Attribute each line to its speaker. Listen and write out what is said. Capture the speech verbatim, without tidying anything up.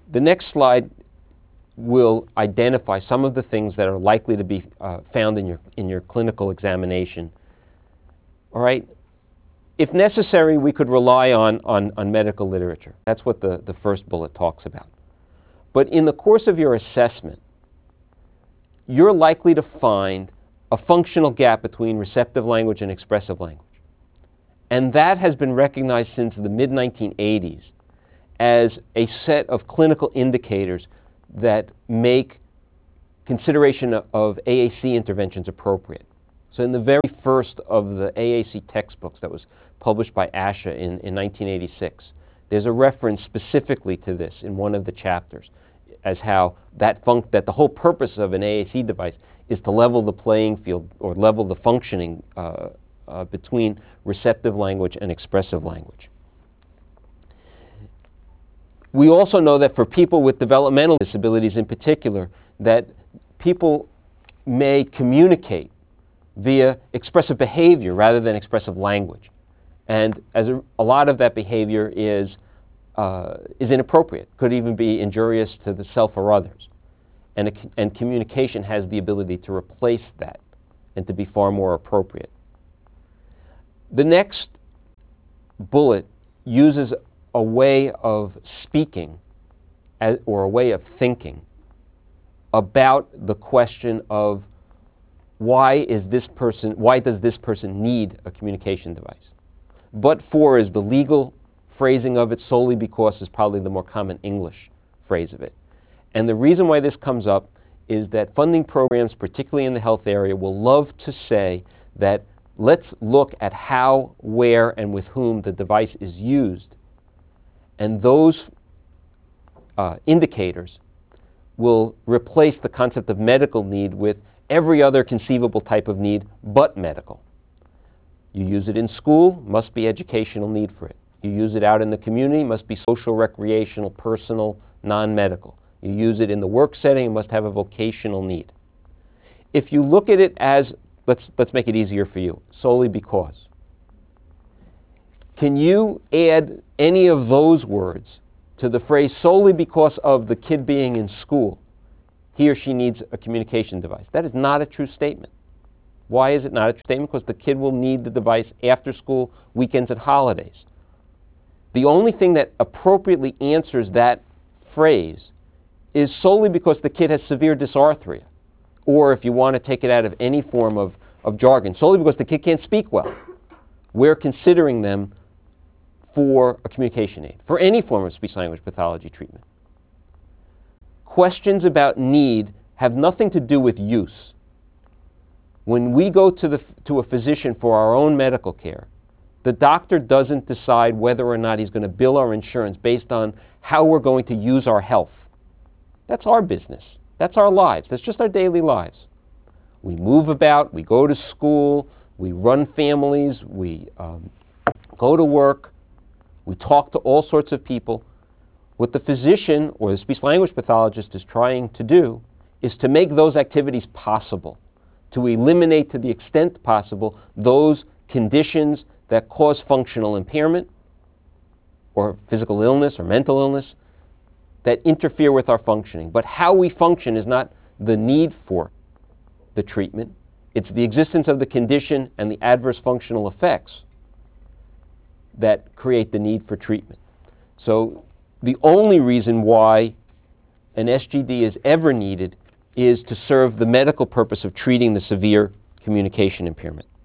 Speaker 1: The next slide will identify some of the things that are likely to be uh, found in your, in your clinical examination. All right? If necessary, we could rely on, on, on medical literature. That's what the, the first bullet talks about. But in the course of your assessment, you're likely to find a functional gap between receptive language and expressive language. And that has been recognized since the mid nineteen eighties as a set of clinical indicators that make consideration of A A C interventions appropriate. So in the very first of the A A C textbooks that was published by ASHA in, in nineteen eighty-six, there's a reference specifically to this in one of the chapters, as how that, func that the whole purpose of an A A C device is to level the playing field or level the functioning uh, uh, between receptive language and expressive language. We also know that for people with developmental disabilities in particular, that people may communicate via expressive behavior rather than expressive language. And as a, a lot of that behavior is, uh, is inappropriate, could even be injurious to the self or others. And, a, and communication has the ability to replace that and to be far more appropriate. The next bullet uses a way of speaking as, or a way of thinking about the question of why is this person, why does this person need a communication device? But for is the legal phrasing of it, solely because is probably the more common English phrase of it. And the reason why this comes up is that funding programs, particularly in the health area, will love to say that let's look at how, where, and with whom the device is used. And those uh, indicators will replace the concept of medical need with every other conceivable type of need but medical. You use it in school, must be educational need for it. You use it out in the community, must be social, recreational, personal, non-medical. You use it in the work setting, it must have a vocational need. If you look at it as, let's, let's make it easier for you, solely because. Can you add any of those words to the phrase solely because of the kid being in school? He or she needs a communication device. That is not a true statement. Why is it not a true statement? Because the kid will need the device after school, weekends, and holidays. The only thing that appropriately answers that phrase is solely because the kid has severe dysarthria, or if you want to take it out of any form of, of jargon, solely because the kid can't speak well. We're considering them for a communication aid, for any form of speech-language pathology treatment. Questions about need have nothing to do with use. When we go to, the, to a physician for our own medical care, the doctor doesn't decide whether or not he's going to bill our insurance based on how we're going to use our health. That's our business. That's our lives. That's just our daily lives. We move about, we go to school, we run families, we um, go to work, we talk to all sorts of people. What the physician or the speech-language pathologist is trying to do is to make those activities possible, to eliminate to the extent possible those conditions that cause functional impairment or physical illness or mental illness that interfere with our functioning. But how we function is not the need for the treatment. It's the existence of the condition and the adverse functional effects that create the need for treatment. So the only reason why an S G D is ever needed is to serve the medical purpose of treating the severe communication impairment.